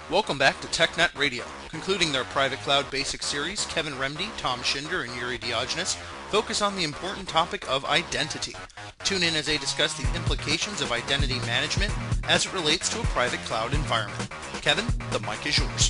Welcome back to TechNet Radio. Concluding their Private Cloud Basics series, Kevin Remdy, Tom Schinder, and Yuri Diogenes focus on the important topic of identity. Tune in as they discuss the implications of identity management as it relates to a private cloud environment. Kevin, the mic is yours.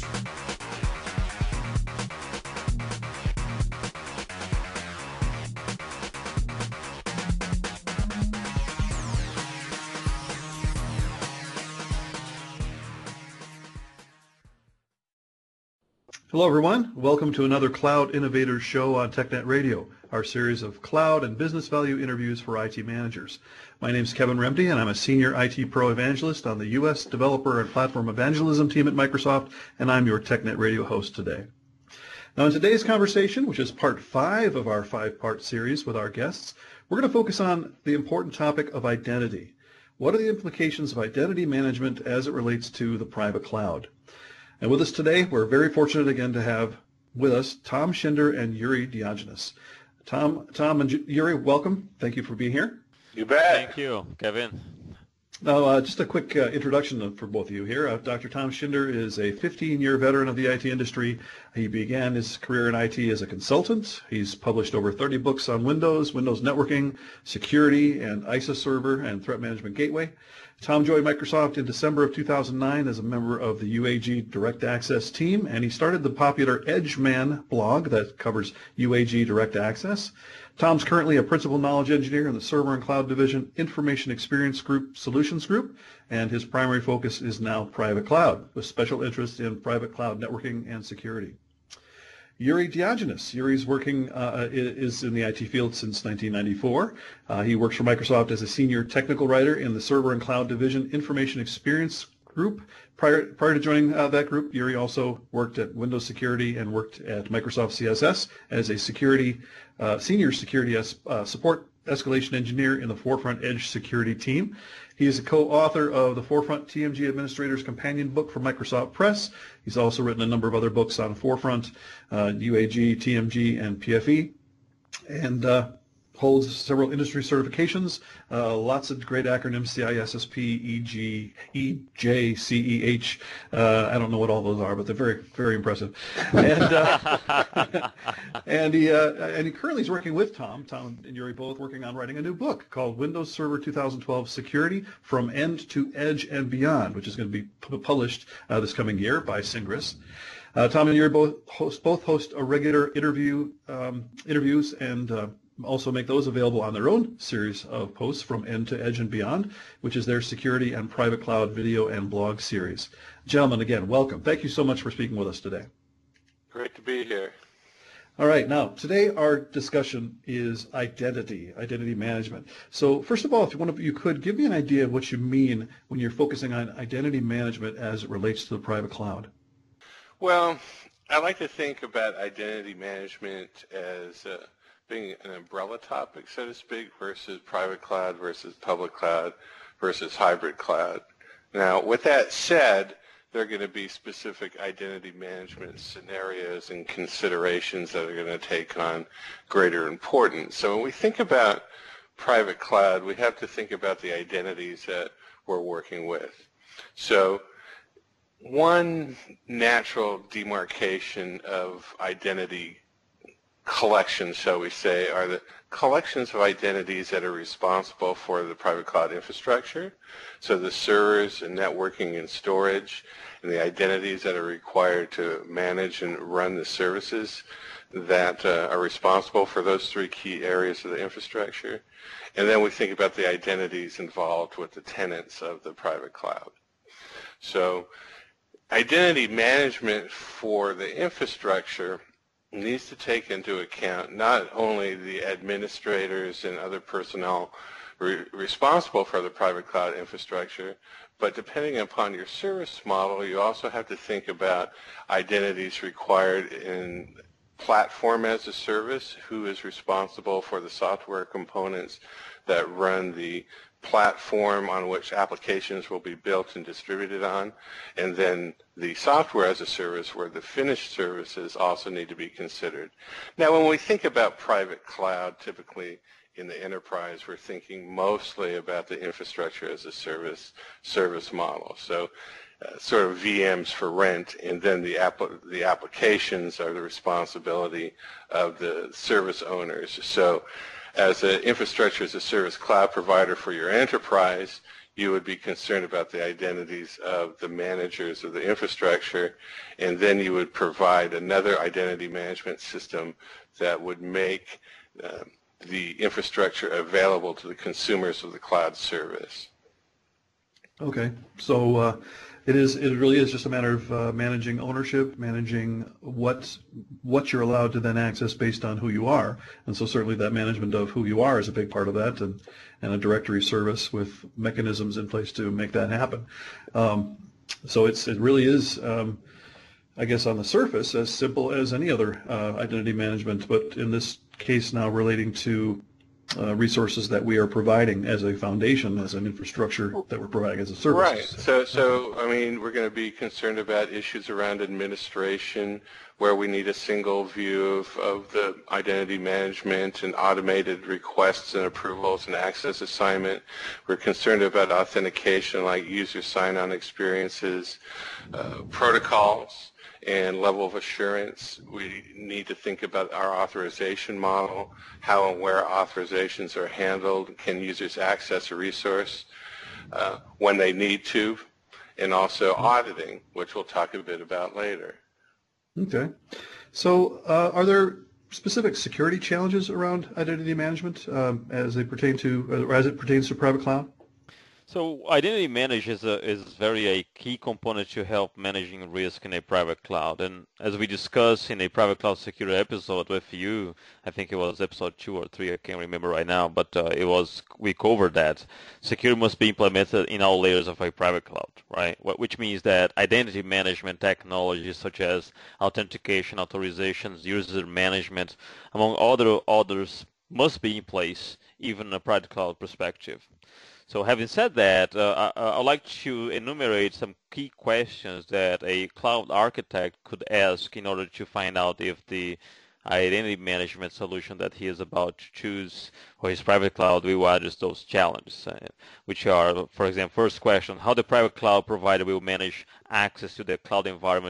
Hello everyone, welcome to another Cloud Innovators show on TechNet Radio, our series of cloud and business value interviews for IT managers. My name is Kevin Remdy and I'm a Senior IT Pro Evangelist on the U.S. Developer and Platform Evangelism team at Microsoft, and I'm your TechNet Radio host today. Now in today's conversation, which is part 5 of our 5-part series with our guests, we're going to focus on the important topic of identity. What are the implications of identity management as it relates to the private cloud? And with us today, we're very fortunate again to have with us Tom Schinder and Yuri Diogenes. Tom and Yuri, welcome. Thank you for being here. You bet. Thank you, Kevin. Now, just a quick introduction for both of you here. Dr. Tom Schinder is a 15-year veteran of the IT industry. He began his career in IT as a consultant. He's published over 30 books on Windows networking, security, and ISA server and threat management gateway. Tom joined Microsoft in December of 2009 as a member of the UAG Direct Access team, and he started the popular EdgeMan blog that covers UAG Direct Access. Tom's currently a principal knowledge engineer in the Server and Cloud Division Information Experience Group Solutions Group, and his primary focus is now private cloud, with special interest in private cloud networking and security. Yuri Diogenes. Yuri's is in the IT field since 1994. He works for Microsoft as a senior technical writer in the Server and Cloud Division Information Experience Group. Prior to joining that group, Yuri also worked at Windows Security and worked at Microsoft CSS as a senior security support escalation engineer in the Forefront Edge security team. He is a co-author of the Forefront TMG Administrator's Companion Book for Microsoft Press. He's also written a number of other books on Forefront, UAG, TMG, and PFE, and holds several industry certifications, lots of great acronyms, CISSP, EG, EJ, CEH. I don't know what all those are, but they're very, very impressive. And and he currently is working with Tom and Yuri both working on writing a new book called Windows Server 2012 Security from End to Edge and Beyond, which is going to be published this coming year by Syngress. Tom and Yuri both host a regular interviews and also make those available on their own series of posts from End to Edge and Beyond, which is their security and private cloud video and blog series. Gentlemen, again, welcome. Thank you so much for speaking with us today. Great to be here. All right, now, today our discussion is identity management. So first of all, if one of you could give me an idea of what you mean when you're focusing on identity management as it relates to the private cloud. Well, I like to think about identity management as being an umbrella topic, so to speak, versus private cloud versus public cloud versus hybrid cloud. Now, with that said, there are going to be specific identity management scenarios and considerations that are going to take on greater importance. So when we think about private cloud, we have to think about the identities that we're working with. So one natural demarcation of identity collections, shall we say, are the collections of identities that are responsible for the private cloud infrastructure, so the servers and networking and storage, and the identities that are required to manage and run the services that are responsible for those 3 key areas of the infrastructure. And then we think about the identities involved with the tenants of the private cloud. So identity management for the infrastructure needs to take into account not only the administrators and other personnel responsible for the private cloud infrastructure, but depending upon your service model, you also have to think about identities required in platform as a service, who is responsible for the software components that run the platform on which applications will be built and distributed on, and then the software as a service where the finished services also need to be considered. Now, when we think about private cloud, typically in the enterprise, we're thinking mostly about the infrastructure as a service model. So sort of VMs for rent, and then the applications are the responsibility of the service owners. So as an infrastructure as a service cloud provider for your enterprise, you would be concerned about the identities of the managers of the infrastructure, and then you would provide another identity management system that would make the infrastructure available to the consumers of the cloud service. Okay, so it really is just a matter of managing ownership, managing what you're allowed to then access based on who you are, and so certainly that management of who you are is a big part of that, and a directory service with mechanisms in place to make that happen. So it really is, I guess, on the surface as simple as any other identity management, but in this case now relating to resources that we are providing as a foundation, as an infrastructure that we're providing as a service. Right. So I mean, we're going to be concerned about issues around administration, where we need a single view of the identity management and automated requests and approvals and access assignment. We're concerned about authentication, like user sign-on experiences, protocols, and level of assurance. We need to think about our authorization model, how and where authorizations are handled, can users access a resource when they need to, and also auditing, which we'll talk a bit about later. Okay. So are there specific security challenges around identity management as it pertains to private cloud? So identity management is very a key component to help managing risk in a private cloud. And as we discussed in a private cloud security episode with you, I think it was episode 2 or 3, I can't remember right now, but we covered that. Security must be implemented in all layers of a private cloud, right? Which means that identity management technologies such as authentication, authorizations, user management, among others must be in place, even in a private cloud perspective. So having said that, I'd like to enumerate some key questions that a cloud architect could ask in order to find out if the identity management solution that he is about to choose for his private cloud will address those challenges, which are, for example, first question, how the private cloud provider will manage access to the cloud environment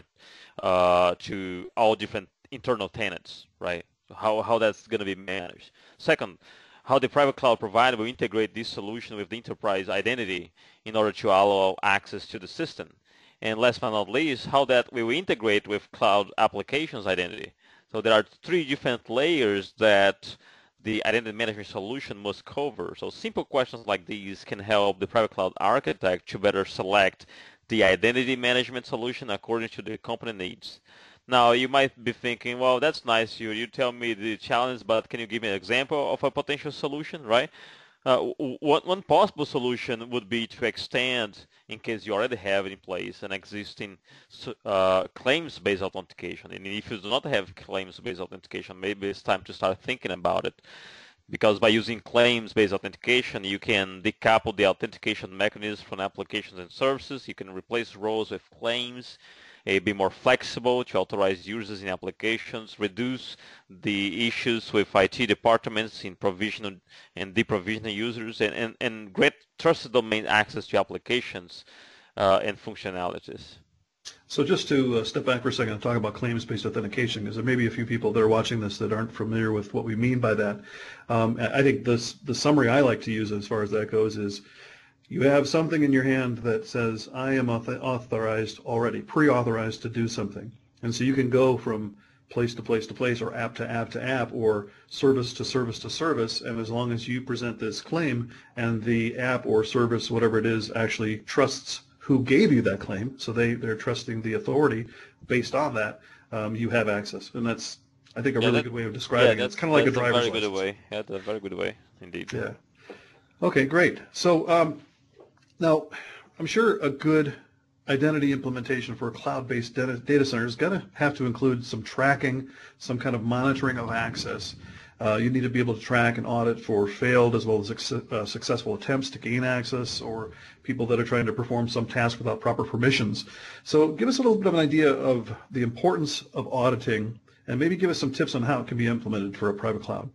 to all different internal tenants, right? How that's going to be managed. Second, how the private cloud provider will integrate this solution with the enterprise identity in order to allow access to the system. And last but not least, how that will integrate with cloud applications identity. So there are 3 different layers that the identity management solution must cover. So simple questions like these can help the private cloud architect to better select the identity management solution according to the company needs. Now, you might be thinking, well, that's nice. You tell me the challenge, but can you give me an example of a potential solution, right? One possible solution would be to extend, in case you already have in place, an existing claims-based authentication. And if you do not have claims-based authentication, maybe it's time to start thinking about it. Because by using claims-based authentication, you can decouple the authentication mechanisms from applications and services. You can replace roles with claims. Be more flexible to authorize users in applications, reduce the issues with IT departments in provisioning and deprovisioning users, and grant trusted domain access to applications and functionalities. So just to step back for a second and talk about claims-based authentication, because there may be a few people that are watching this that aren't familiar with what we mean by that. I think the summary I like to use as far as that goes is, you have something in your hand that says, I am authorized already, pre-authorized to do something. And so you can go from place to place to place, or app to app to app, or service to service to service, and as long as you present this claim and the app or service, whatever it is, actually trusts who gave you that claim, so they're trusting the authority based on that, you have access. And that's, I think, a really good way of describing it. It's kind of like a driver's license. That's a very good way, indeed. Yeah. Okay, great. So, now, I'm sure a good identity implementation for a cloud-based data center is going to have to include some tracking, some kind of monitoring of access. You need to be able to track and audit for failed as well as successful attempts to gain access, or people that are trying to perform some task without proper permissions. So give us a little bit of an idea of the importance of auditing, and maybe give us some tips on how it can be implemented for a private cloud.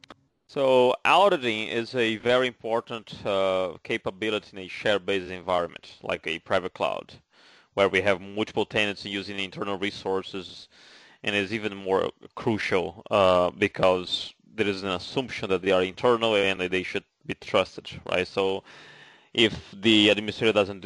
So auditing is a very important capability in a share-based environment, like a private cloud, where we have multiple tenants using internal resources, and is even more crucial because there is an assumption that they are internal and that they should be trusted, right? So if the administrator doesn't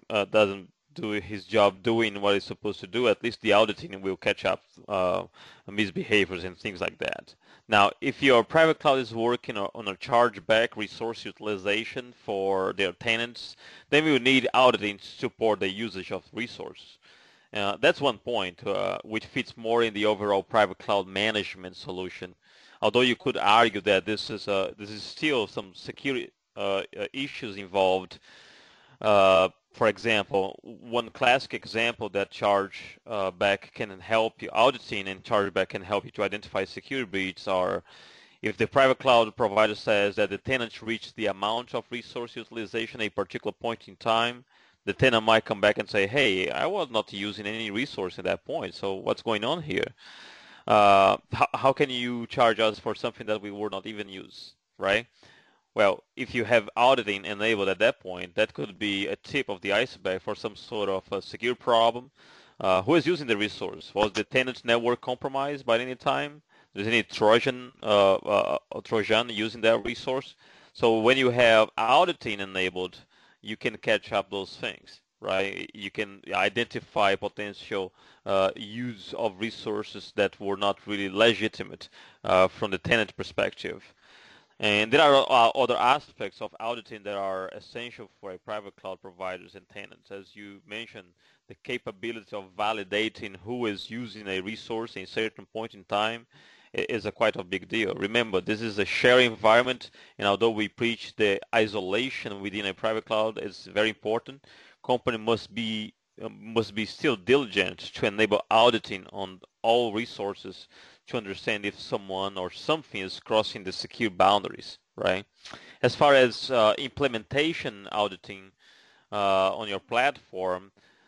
do his job doing what he's supposed to do, at least the auditing will catch up misbehaviors and things like that. Now, if your private cloud is working on a chargeback resource utilization for their tenants, then we will need auditing to support the usage of resources. That's one point which fits more in the overall private cloud management solution. Although you could argue that this is still some security issues involved. For example, one classic example that chargeback can help you, auditing and chargeback can help you to identify security breaches are if the private cloud provider says that the tenant reached the amount of resource utilization at a particular point in time, the tenant might come back and say, hey, I was not using any resource at that point, so what's going on here? How can you charge us for something that we were not even use, right? Well, if you have auditing enabled at that point, that could be a tip of the iceberg for some sort of a secure problem. Who is using the resource? Was the tenant's network compromised by any time? Is any Trojan using that resource? So when you have auditing enabled, you can catch up those things, right? You can identify potential use of resources that were not really legitimate from the tenant perspective. And there are other aspects of auditing that are essential for a private cloud providers and tenants. As you mentioned, the capability of validating who is using a resource in a certain point in time is quite a big deal. Remember, this is a shared environment, and although we preach the isolation within a private cloud is very important, company must be still diligent to enable auditing on all resources to understand if someone or something is crossing the secure boundaries, right? As far as implementation auditing on your platform,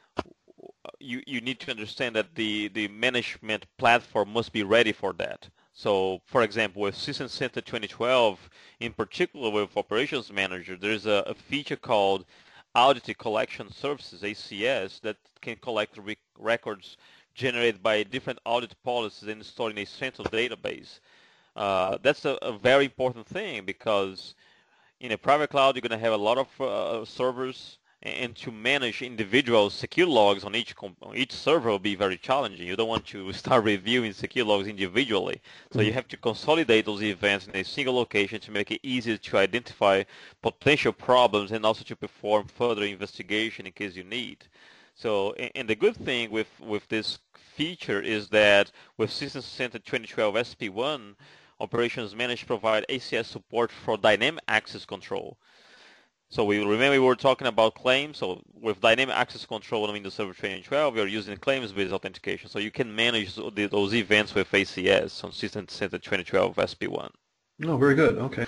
you need to understand that the management platform must be ready for that. So, for example, with System Center 2012, in particular with Operations Manager, there's a feature called Audit Collection Services, ACS, that can collect records generated by different audit policies and stored in a central database. That's a very important thing because in a private cloud, you're going to have a lot of servers, and to manage individual secure logs on each server will be very challenging. You don't want to start reviewing secure logs individually. So you have to consolidate those events in a single location to make it easier to identify potential problems and also to perform further investigation in case you need. So, and the good thing with this feature is that with System Center 2012 SP1, Operations Manager provide ACS support for dynamic access control. So we were talking about claims. So with dynamic access control on Windows Server 2012, we are using claims-based authentication. So you can manage those events with ACS on System Center 2012 SP1. Oh, very good. Okay.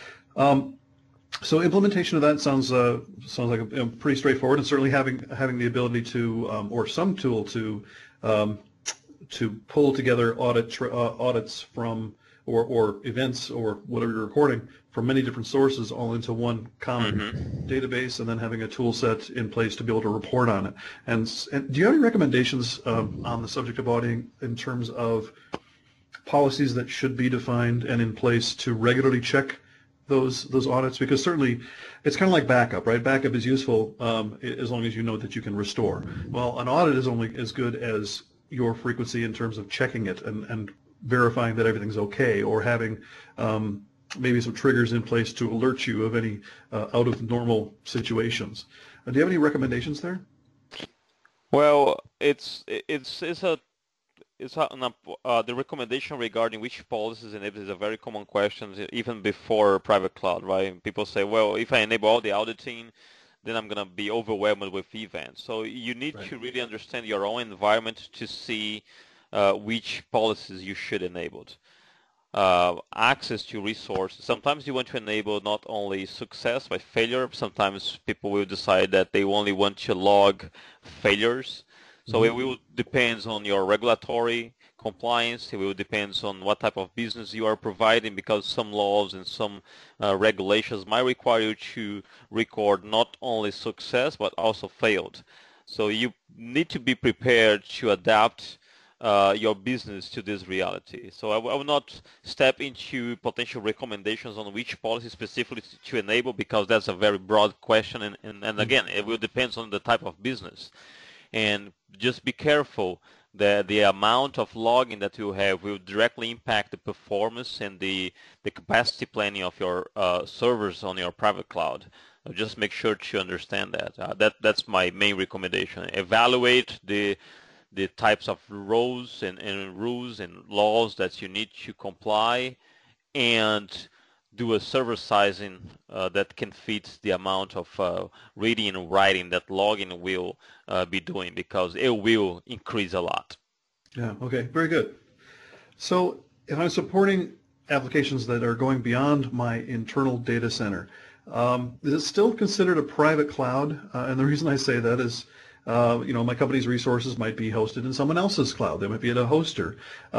So implementation of that sounds like a pretty straightforward, and certainly having the ability to or some tool to pull together audits from or events or whatever you're recording from many different sources all into one common database, and then having a tool set in place to be able to report on it. And do you have any recommendations on the subject of auditing in terms of policies that should be defined and in place to regularly check those audits? Because certainly it's kind of like backup, right? Backup is useful as long as you know that you can restore. Well, an audit is only as good as your frequency in terms of checking it and verifying that everything's okay, or having maybe some triggers in place to alert you of any out of normal situations. Do you have any recommendations there? Well, the recommendation regarding which policies enable is a very common question, even before private cloud, right? People say, well, if I enable all the auditing, then I'm going to be overwhelmed with events. So you need to really understand your own environment to see which policies you should enable. Access to resources. Sometimes you want to enable not only success but failure. Sometimes people will decide that they only want to log failures. So it will depend on your regulatory compliance. It will depend on what type of business you are providing, because some laws and some regulations might require you to record not only success but also failed. So you need to be prepared to adapt your business to this reality. So I will not step into potential recommendations on which policy specifically to enable, because that's a very broad question, and again, it will depend on the type of business. And just be careful that the amount of logging that you have will directly impact the performance and the capacity planning of your servers on your private cloud. Just make sure to understand that. That's my main recommendation. Evaluate the types of roles and rules and laws that you need to comply, and do a server sizing that can fit the amount of reading and writing that logging will be doing, because it will increase a lot. Yeah, okay, very good. So if I'm supporting applications that are going beyond my internal data center, is it still considered a private cloud? And the reason I say that is, my company's resources might be hosted in someone else's cloud. They might be at a hoster.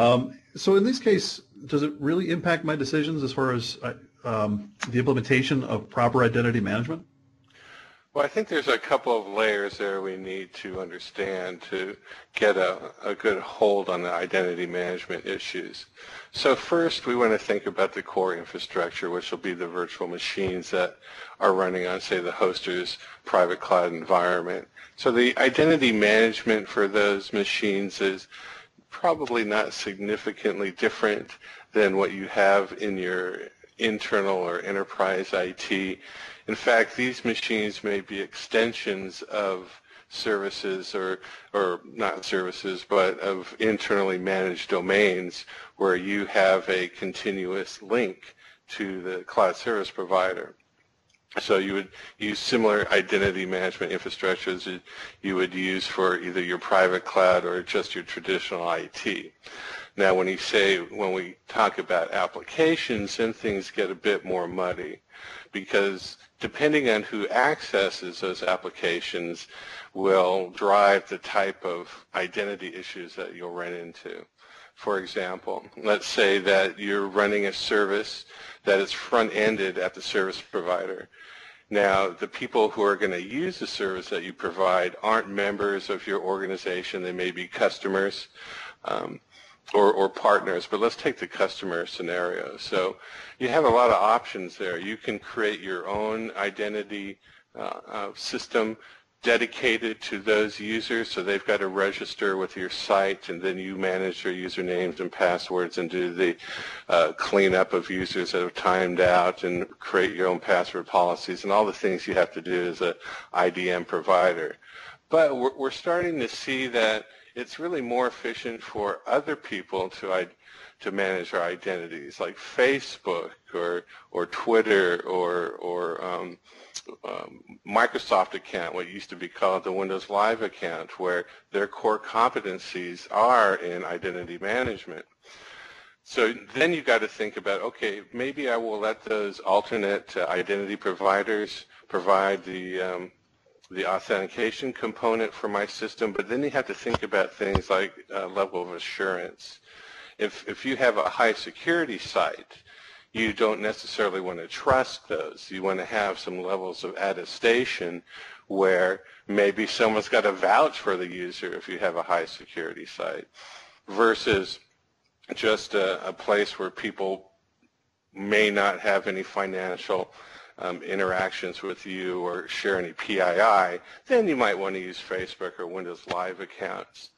So in this case, does it really impact my decisions as far as the implementation of proper identity management? Well, I think there's a couple of layers there we need to understand to get a good hold on the identity management issues. So first, we want to think about the core infrastructure, which will be the virtual machines that are running on, say, the hoster's private cloud environment. So the identity management for those machines is probably not significantly different than what you have in your internal or enterprise IT. In fact, these machines may be extensions of services or not services, but of internally managed domains where you have a continuous link to the cloud service provider. So you would use similar identity management infrastructure as you would use for either your private cloud or just your traditional IT. Now, when we talk about applications, then things get a bit more muddy, because depending on who accesses those applications will drive the type of identity issues that you'll run into. For example, let's say that you're running a service that is front-ended at the service provider. Now, the people who are going to use the service that you provide aren't members of your organization. They may be customers or partners, but let's take the customer scenario. So you have a lot of options there. You can create your own identity system dedicated to those users, so they've got to register with your site, and then you manage their usernames and passwords and do the cleanup of users that have timed out and create your own password policies and all the things you have to do as an IDM provider. But we're starting to see that it's really more efficient for other people to manage our identities, like Facebook or Twitter or Microsoft account, what used to be called the Windows Live account, where their core competencies are in identity management. So then you've got to think about, okay, maybe I will let those alternate identity providers provide the authentication component for my system, but then you have to think about things like level of assurance. If you have a high security site, you don't necessarily want to trust those. You want to have some levels of attestation where maybe someone's got to vouch for the user if you have a high security site, versus just a place where people may not have any financial interactions with you or share any PII. Then you might want to use Facebook or Windows Live accounts.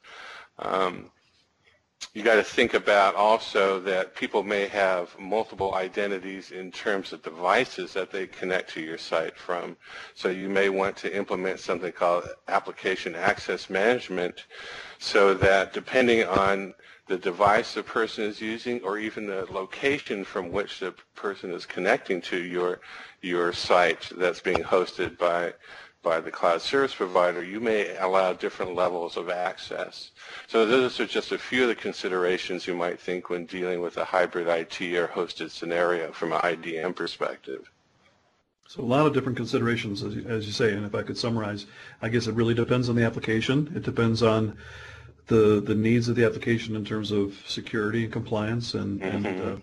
You got to think about also that people may have multiple identities in terms of devices that they connect to your site from. So you may want to implement something called application access management, so that depending on the device the person is using, or even the location from which the person is connecting to your site that's being hosted by the cloud service provider, you may allow different levels of access. So those are just a few of the considerations you might think when dealing with a hybrid IT or hosted scenario from an IDM perspective. So a lot of different considerations, as you say, and if I could summarize, I guess it really depends on the application. It depends on the needs of the application in terms of security and compliance and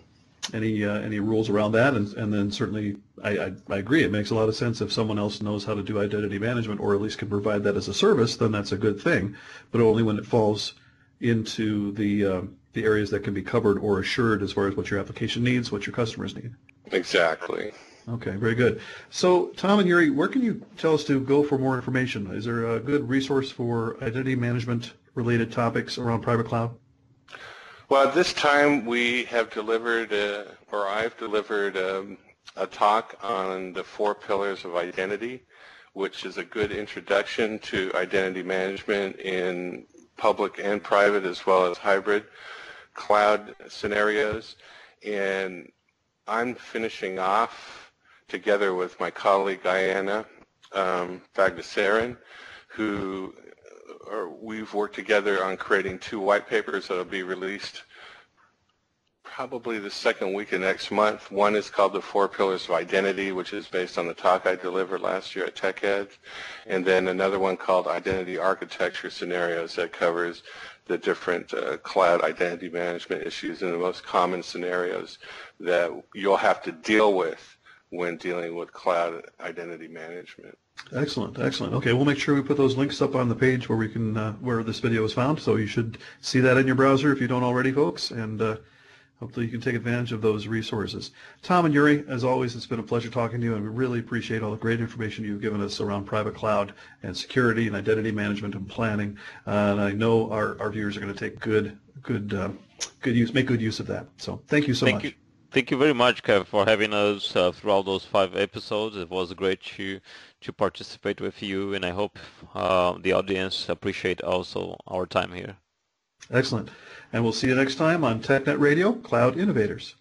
any rules around that, and then certainly I agree. It makes a lot of sense if someone else knows how to do identity management, or at least can provide that as a service, then that's a good thing. But only when it falls into the areas that can be covered or assured as far as what your application needs, what your customers need. Exactly. Okay, very good. So, Tom and Yuri, where can you tell us to go for more information? Is there a good resource for identity management related topics around private cloud? Well, at this time we have delivered, or I've delivered a talk on the 4 pillars of identity, which is a good introduction to identity management in public and private as well as hybrid cloud scenarios. And I'm finishing off together with my colleague Guyana Bagdasarian, who we've worked together on creating 2 white papers that will be released probably the second week of next month. One is called The 4 Pillars of Identity, which is based on the talk I delivered last year at TechEd, and then another one called Identity Architecture Scenarios that covers the different cloud identity management issues and the most common scenarios that you'll have to deal with when dealing with cloud identity management. Excellent, excellent. Okay, we'll make sure we put those links up on the page where we can where this video is found. So you should see that in your browser if you don't already, folks, and hopefully you can take advantage of those resources. Tom and Yuri, as always, it's been a pleasure talking to you, and we really appreciate all the great information you've given us around private cloud and security and identity management and planning. And I know our viewers are going to take good use of that. So thank you so much. Thank you very much, Kev, for having us throughout those 5 episodes. It was great to participate with you, and I hope the audience appreciate also our time here. Excellent. And we'll see you next time on TechNet Radio, Cloud Innovators.